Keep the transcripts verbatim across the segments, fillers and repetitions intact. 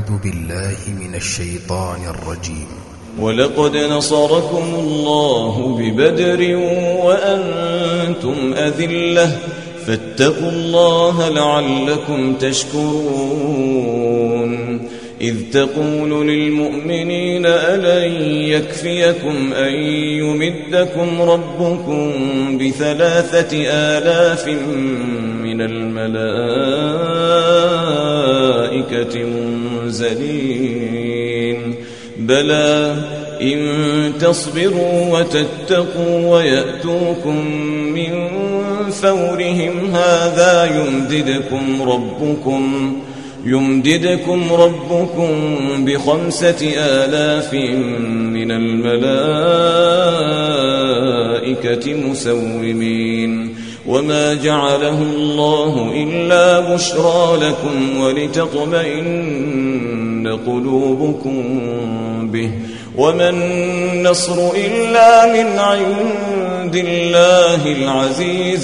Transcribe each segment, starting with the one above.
أعوذ بالله من الشيطان الرجيم. ولقد نصركم الله ببدر وأنتم أذلة فاتقوا الله لعلكم تشكرون. إذ تقول للمؤمنين ألن يكفيكم أن يمدكم ربكم بثلاثة آلاف من الملائكة منزلين بلى إن تصبروا وتتقوا ويأتوكم من فورهم هذا يمددكم ربكم يمددكم ربكم بخمسة آلاف من الملائكة مسومين وما جعله الله إلا بشرى لكم ولتطمئن قلوبكم به وما النصر إلا من عند الله العزيز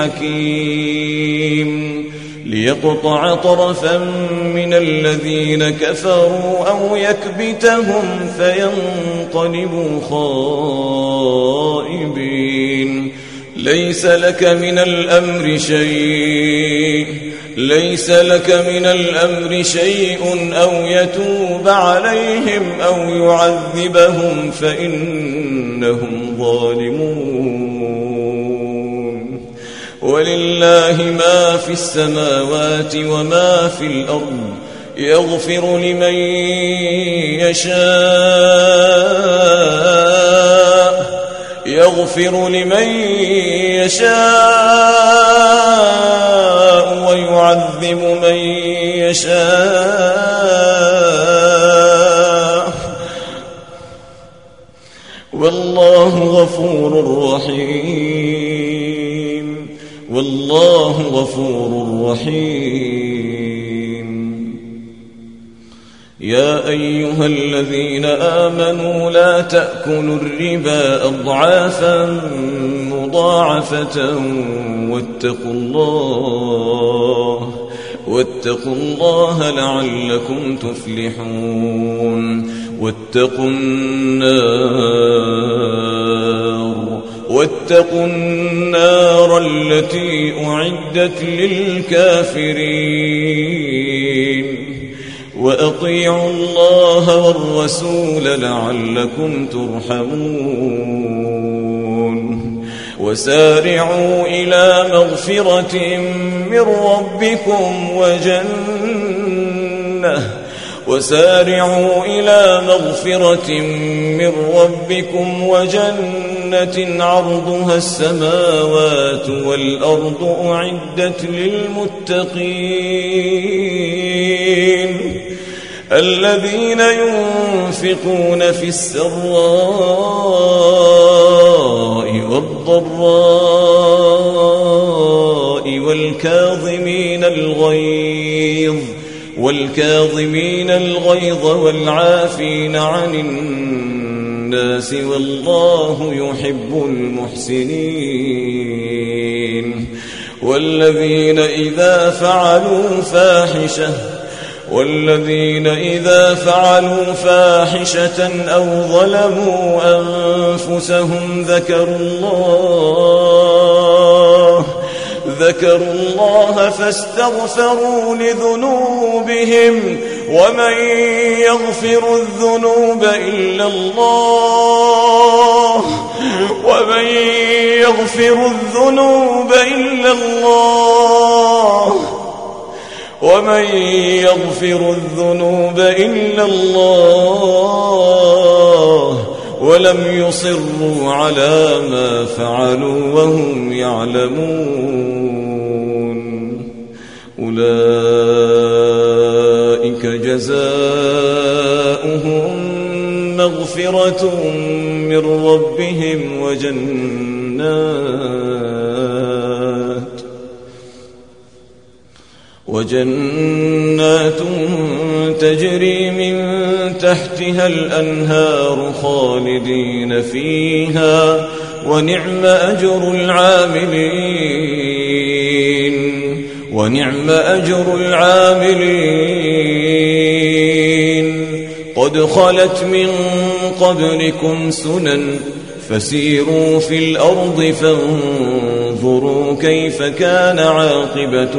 الحكيم ليقطع طرفا من الذين كفروا أو يكبتهم فينقلبوا خائبين. ليس لك من الأمر شيء ليس لك من الأمر شيء أو يتوب عليهم أو يعذبهم فإنهم ظالمون. ولله ما في السماوات وما في الأرض يغفر لمن يشاء يغفر لمن يشاء ويعذب من يشاء والله غفور رحيم والله غفور رحيم. يا أيها الذين آمنوا لا تأكلوا الربا أضعافا مضاعفة واتقوا الله واتقوا الله لعلكم تفلحون. واتقوا النار واتقوا النار التي أعدت للكافرين وأطيعوا الله والرسول لعلكم ترحمون. وسارعوا إلى مغفرة من ربكم وجنة وسارعوا إلى مغفرة من ربكم وجنة عرضها السماوات والأرض أعدت للمتقين الذين ينفقون في السراء والضراء والكاظمين الغيظ والكاظمين الغيظ والعافين عن الناس والله يحب المحسنين. والذين إذا فعلوا فاحشة والذين إذا فعلوا فاحشة أو ظلموا أنفسهم ذكروا الله ذكروا الله فاستغفروا لذنوبهم ومن يغفر الذنوب إلا الله ومن يغفر الذنوب إلا الله ومن يغفر الذنوب إلا الله ولم يصروا على ما فعلوا وهم يعلمون. أولئك جزاؤهم مغفرة من ربهم وجنات وجنات تجري من تحتها الأنهار خالدين فيها ونعم أجر العاملين ونعم أجر العاملين قد خلت من قبلكم سنن فسيروا في الأرض فانظروا كيف كان عاقبة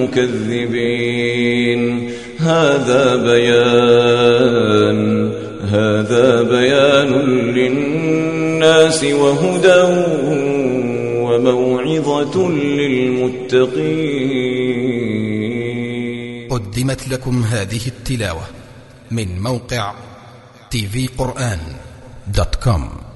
المكذبين هذا بيان هذا بيان للناس وهدى وموعظة للمتقين. قدمت لكم هذه التلاوة من موقع تي في قرآن دوت كوم.